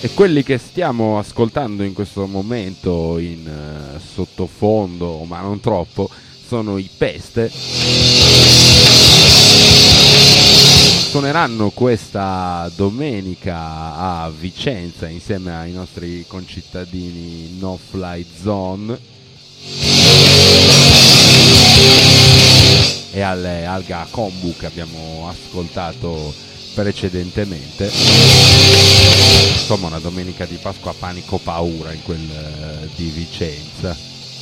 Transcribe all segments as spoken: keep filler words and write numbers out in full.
E quelli che stiamo ascoltando in questo momento in uh, sottofondo, ma non troppo, sono i Peste. Suoneranno questa domenica a Vicenza insieme ai nostri concittadini No Fly Zone e alle Alga Combu che abbiamo ascoltato precedentemente. Insomma, una domenica di Pasqua panico paura in quel uh, di Vicenza.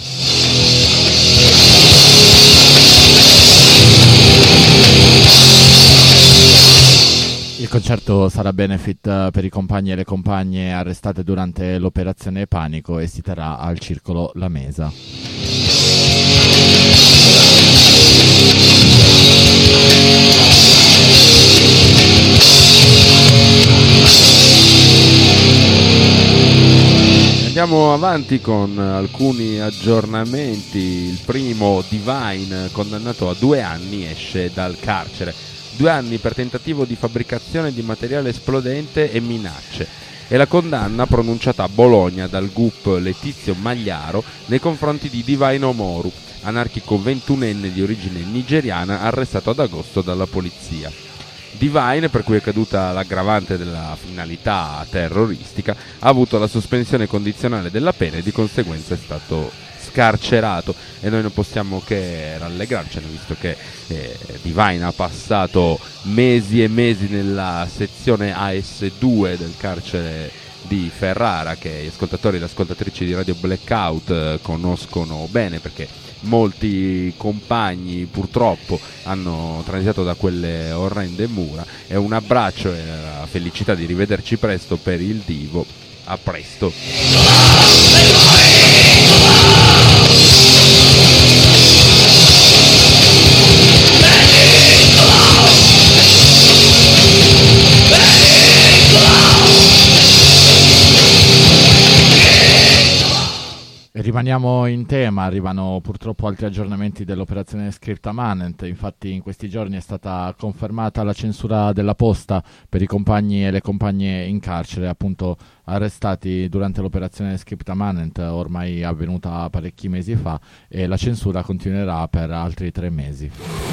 Il concerto sarà benefit per i compagni e le compagne arrestate durante l'operazione Panico e si terrà al Circolo La Mesa. Andiamo avanti con alcuni aggiornamenti. Il primo, Divine, condannato a due anni, esce dal carcere. Due anni per tentativo di fabbricazione di materiale esplodente e minacce. È la condanna pronunciata a Bologna dal G U P Letizio Magliaro nei confronti di Divine Omoru, anarchico ventunenne di origine nigeriana arrestato ad agosto dalla polizia. Divine, per cui è caduta l'aggravante della finalità terroristica, ha avuto la sospensione condizionale della pena e di conseguenza è stato scarcerato, e noi non possiamo che rallegrarcene, visto che eh, Divine ha passato mesi e mesi nella sezione A S due del carcere di Ferrara, che gli ascoltatori e le ascoltatrici di Radio Blackout eh, conoscono bene, perché molti compagni purtroppo hanno transitato da quelle orrende mura. E un abbraccio e la felicità di rivederci presto per il Divo. A presto. Rimaniamo in tema, arrivano purtroppo altri aggiornamenti dell'operazione Scriptamanent. Infatti in questi giorni è stata confermata la censura della posta per i compagni e le compagne in carcere, appunto arrestati durante l'operazione Scriptamanent, ormai avvenuta parecchi mesi fa, e la censura continuerà per altri tre mesi.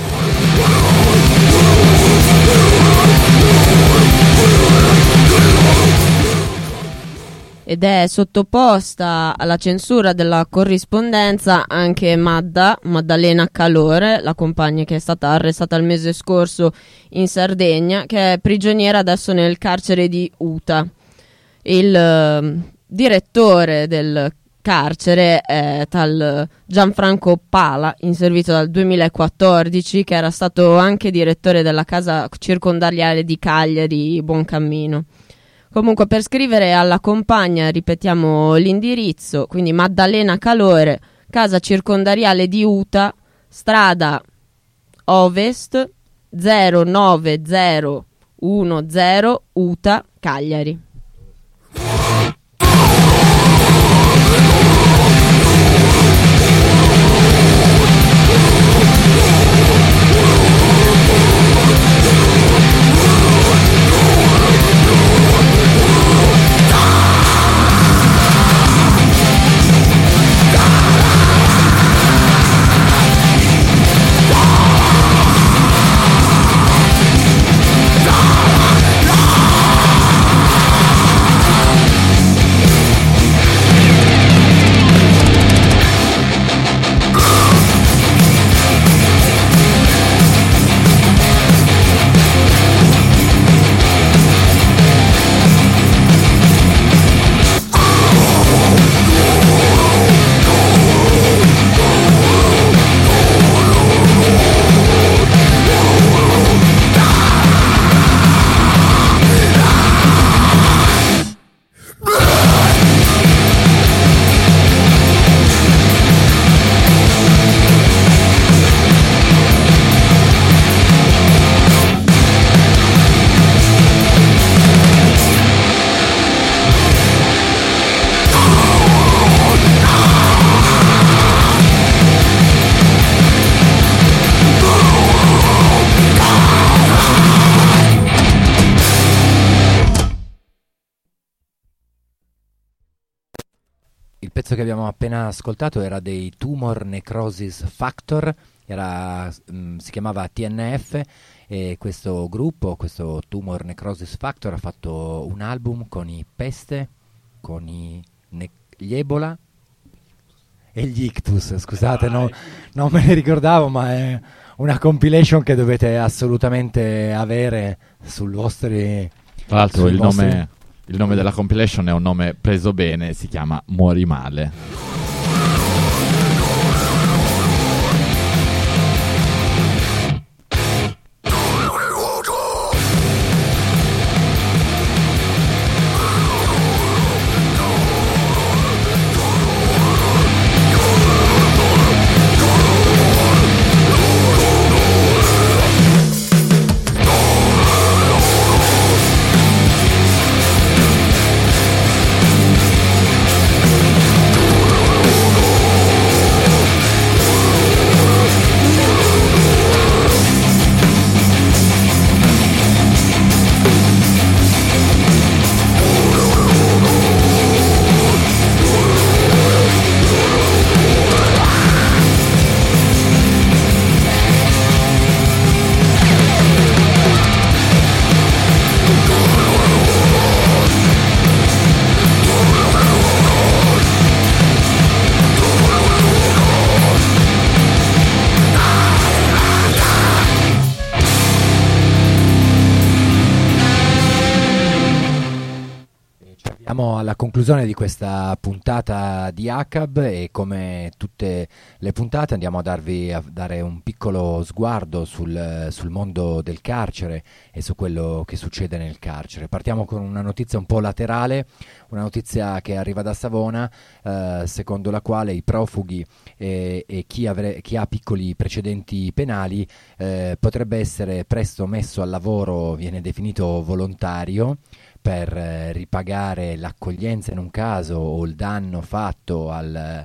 Ed è sottoposta alla censura della corrispondenza anche Madda, Maddalena Calore, la compagna che è stata arrestata il mese scorso in Sardegna, che è prigioniera adesso nel carcere di Uta. Il uh, direttore del carcere è tal Gianfranco Pala, in servizio dal duemilaquattordici, che era stato anche direttore della casa circondariale di Cagliari, Buoncammino. Comunque, per scrivere alla compagna ripetiamo l'indirizzo, quindi Maddalena Calore, casa circondariale di Uta, strada Ovest zero nove zero uno zero Uta, Cagliari. Die! il pezzo che abbiamo appena ascoltato era dei Tumor Necrosis Factor, era, mh, si chiamava T N F, e questo gruppo, questo Tumor Necrosis Factor, ha fatto un album con i Peste, con i ne- gli Ebola e gli Ictus, scusate, no, non me ne ricordavo, ma è una compilation che dovete assolutamente avere sul vostri... Tra l'altro il vostri... nome, il nome della compilation è un nome preso bene, si chiama Muori Male. Alla conclusione di questa puntata di A C A B, e come tutte le puntate andiamo a darvi a dare un piccolo sguardo sul, sul mondo del carcere e su quello che succede nel carcere. Partiamo con una notizia un po' laterale, una notizia che arriva da Savona, eh, secondo la quale i profughi e, e chi, avre, chi ha piccoli precedenti penali eh, potrebbe essere presto messo al lavoro, viene definito volontario, per eh, ripagare l'accoglienza in un caso o il danno fatto al,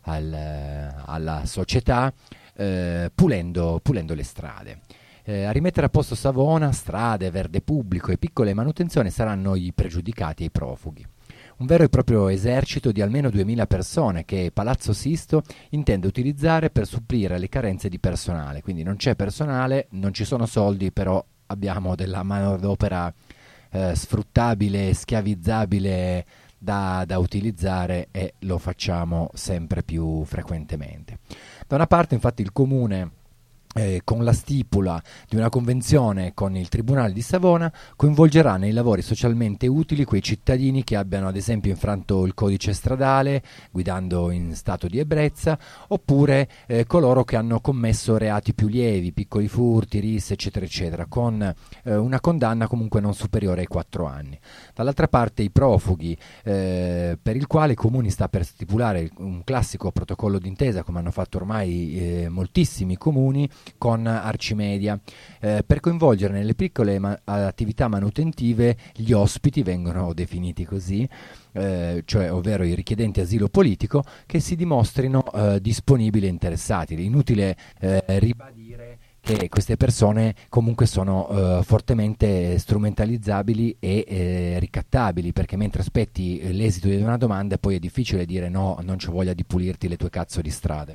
al, alla società, eh, pulendo, pulendo le strade. Eh, a rimettere a posto Savona, strade, verde pubblico e piccole manutenzioni saranno i pregiudicati e i profughi. Un vero e proprio esercito di almeno duemila persone che Palazzo Sisto intende utilizzare per supplire alle carenze di personale. Quindi non c'è personale, non ci sono soldi, però abbiamo della manodopera Eh, sfruttabile, schiavizzabile da, da utilizzare, e lo facciamo sempre più frequentemente. Da una parte, infatti, il comune, eh, con la stipula di una convenzione con il Tribunale di Savona, coinvolgerà nei lavori socialmente utili quei cittadini che abbiano ad esempio infranto il codice stradale guidando in stato di ebbrezza, oppure eh, coloro che hanno commesso reati più lievi, piccoli furti, risse, eccetera eccetera, con eh, una condanna comunque non superiore ai quattro anni. Dall'altra parte i profughi, eh, per il quale i comuni sta per stipulare un classico protocollo d'intesa, come hanno fatto ormai eh, moltissimi comuni con Arcimedia, eh, per coinvolgere nelle piccole ma- attività manutentive gli ospiti, vengono definiti così, eh, cioè ovvero i richiedenti asilo politico, che si dimostrino eh, disponibili e interessati. È inutile eh, ribadire che queste persone comunque sono eh, fortemente strumentalizzabili e eh, ricattabili, perché mentre aspetti eh, l'esito di una domanda poi è difficile dire no, non c'ho voglia di pulirti le tue cazzo di strade.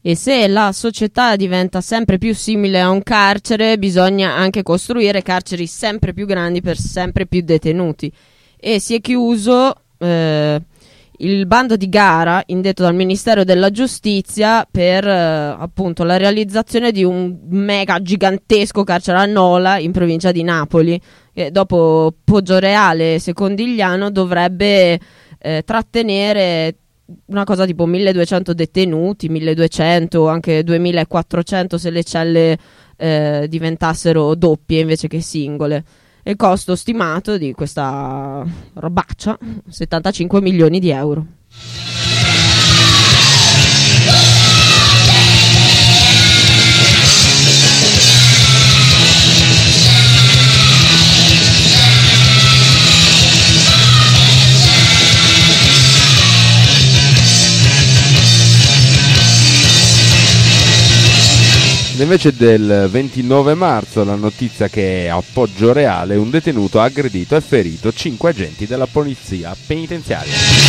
E se la società diventa sempre più simile a un carcere, bisogna anche costruire carceri sempre più grandi per sempre più detenuti. E si è chiuso eh, il bando di gara indetto dal Ministero della Giustizia per eh, appunto la realizzazione di un mega gigantesco carcere a Nola in provincia di Napoli, che dopo Poggioreale e Secondigliano dovrebbe eh, trattenere una cosa tipo milleduecento detenuti, milleduecento o anche duemilaquattrocento se le celle eh, diventassero doppie invece che singole. Il costo stimato di questa robaccia, settantacinque milioni di euro. Invece del ventinove marzo la notizia che a Poggioreale un detenuto ha aggredito e ferito cinque agenti della polizia penitenziaria.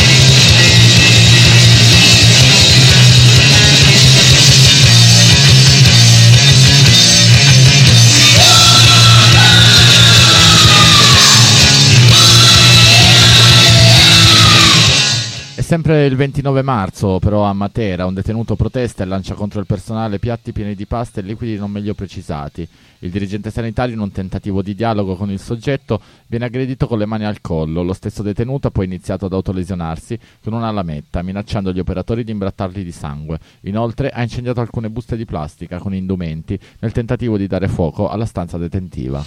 Sempre il ventinove marzo, però, a Matera, un detenuto protesta e lancia contro il personale piatti pieni di pasta e liquidi non meglio precisati. Il dirigente sanitario, in un tentativo di dialogo con il soggetto, viene aggredito con le mani al collo. Lo stesso detenuto ha poi iniziato ad autolesionarsi con una lametta, minacciando gli operatori di imbrattarli di sangue. Inoltre ha incendiato alcune buste di plastica con indumenti nel tentativo di dare fuoco alla stanza detentiva.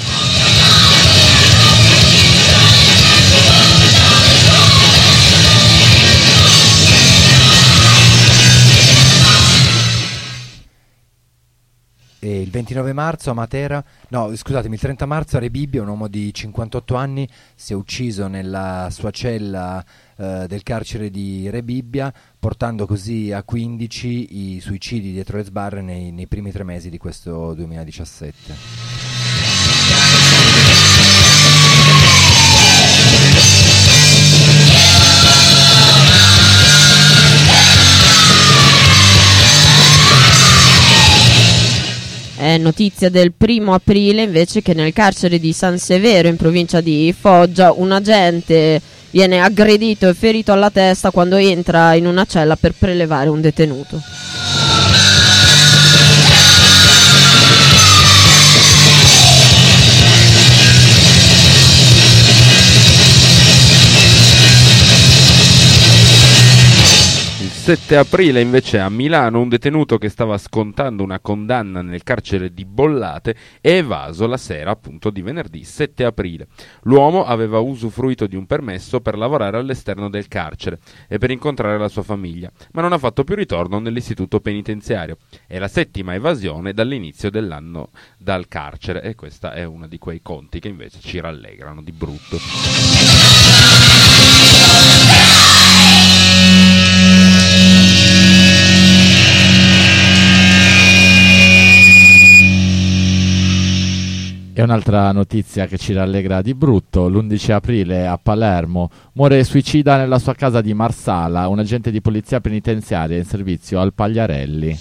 E il ventinove marzo a Matera, no scusatemi, il trenta marzo a Rebibbia un uomo di cinquantotto anni si è ucciso nella sua cella eh, del carcere di Rebibbia, portando così a quindici i suicidi dietro le sbarre nei, nei primi tre mesi di questo duemiladiciassette. È notizia del primo aprile invece che nel carcere di San Severo in provincia di Foggia un agente viene aggredito e ferito alla testa quando entra in una cella per prelevare un detenuto. Il sette aprile invece a Milano un detenuto che stava scontando una condanna nel carcere di Bollate è evaso la sera appunto di venerdì sette aprile. L'uomo aveva usufruito di un permesso per lavorare all'esterno del carcere e per incontrare la sua famiglia, ma non ha fatto più ritorno nell'istituto penitenziario. È la settima evasione dall'inizio dell'anno dal carcere e questa è una di quei conti che invece ci rallegrano di brutto. E un'altra notizia che ci rallegra di brutto: l'undici aprile a Palermo muore suicida nella sua casa di Marsala un agente di polizia penitenziaria in servizio al Pagliarelli.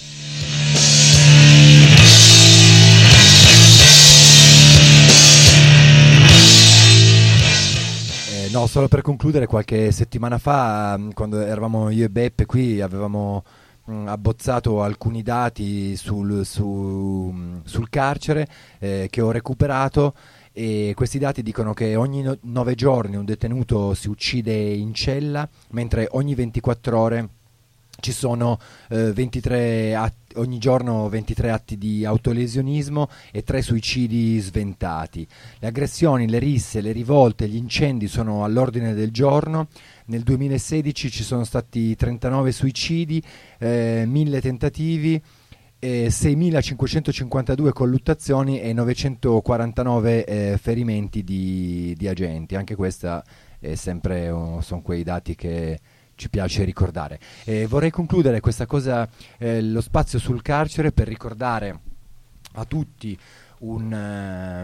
Eh, no, solo per concludere, qualche settimana fa, quando eravamo io e Beppe qui, avevamo abbozzato alcuni dati sul, su, sul carcere eh, che ho recuperato, e questi dati dicono che ogni no- nove giorni un detenuto si uccide in cella, mentre ogni ventiquattro ore ci sono eh, ventitré atti, ogni giorno ventitré atti di autolesionismo e tre suicidi sventati. Le aggressioni, le risse, le rivolte, gli incendi sono all'ordine del giorno. Nel duemilasedici ci sono stati trentanove suicidi, eh, mille tentativi, eh, seimilacinquecentocinquantadue colluttazioni e novecentoquarantanove eh, ferimenti di, di agenti. Anche questa è sempre, oh, sono quei dati che ci piace ricordare. Eh, vorrei concludere questa cosa, eh, lo spazio sul carcere, per ricordare a tutti un, uh,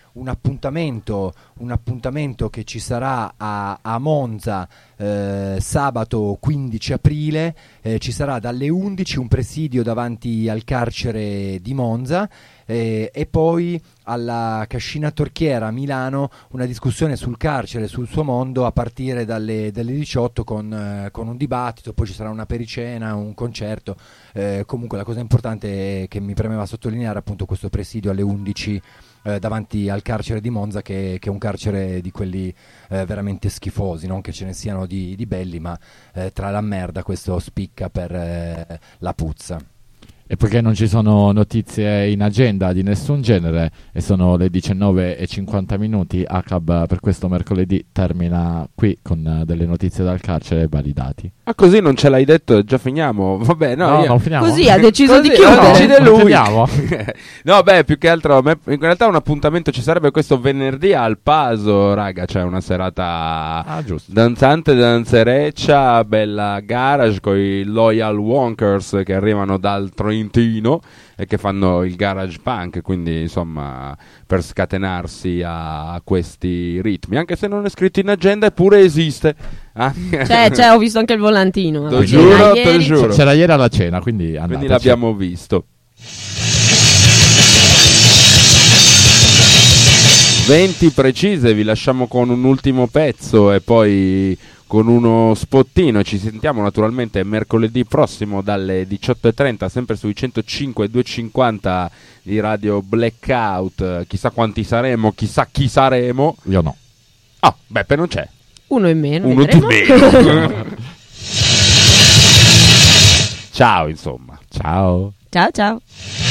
un appuntamento, un appuntamento che ci sarà a, a Monza eh, sabato quindici aprile, eh, ci sarà dalle undici un presidio davanti al carcere di Monza eh, e poi alla Cascina Torchiera a Milano una discussione sul carcere, sul suo mondo a partire dalle, dalle diciotto con, eh, con un dibattito, poi ci sarà una pericena, un concerto. Eh, comunque la cosa importante che mi premeva sottolineare appunto questo presidio alle undici eh, davanti al carcere di Monza, che, che è un carcere di quelli eh, veramente schifosi, non che ce ne siano di, di belli, ma eh, tra la merda questo spicca per eh, la puzza. E poiché non ci sono notizie in agenda di nessun genere e sono le diciannove e cinquanta minuti, A C A B per questo mercoledì termina qui con uh, delle notizie dal carcere e vari dati. Ma così non ce l'hai detto, già finiamo. Vabbè, no, no io... non finiamo. Così ha deciso Così, di chiudere. no, decide lui. Chiudiamo. No, beh, più che altro a me- in realtà un appuntamento ci sarebbe questo venerdì al Paso, raga, c'è una serata Ah, giusto. danzante, danzereccia, bella garage con i Loyal Wonkers che arrivano dal Trentino e che fanno il garage punk, quindi insomma per scatenarsi a, a questi ritmi, anche se non è scritto in agenda, eppure esiste. Ah. Cioè, cioè, ho visto anche il volantino. Te lo alla giuro, cena te lo ieri. giuro. C'era ieri alla cena, quindi andateci. Quindi l'abbiamo visto. venti precise, vi lasciamo con un ultimo pezzo e poi con uno spottino. Ci sentiamo naturalmente mercoledì prossimo dalle diciotto e trenta, sempre sui centocinque e duecentocinquanta di Radio Blackout. Chissà quanti saremo, chissà chi saremo. Io no. Ah, Beppe non c'è. Uno in meno. Uno di vedremo. meno. Ciao, insomma. Ciao. Ciao ciao.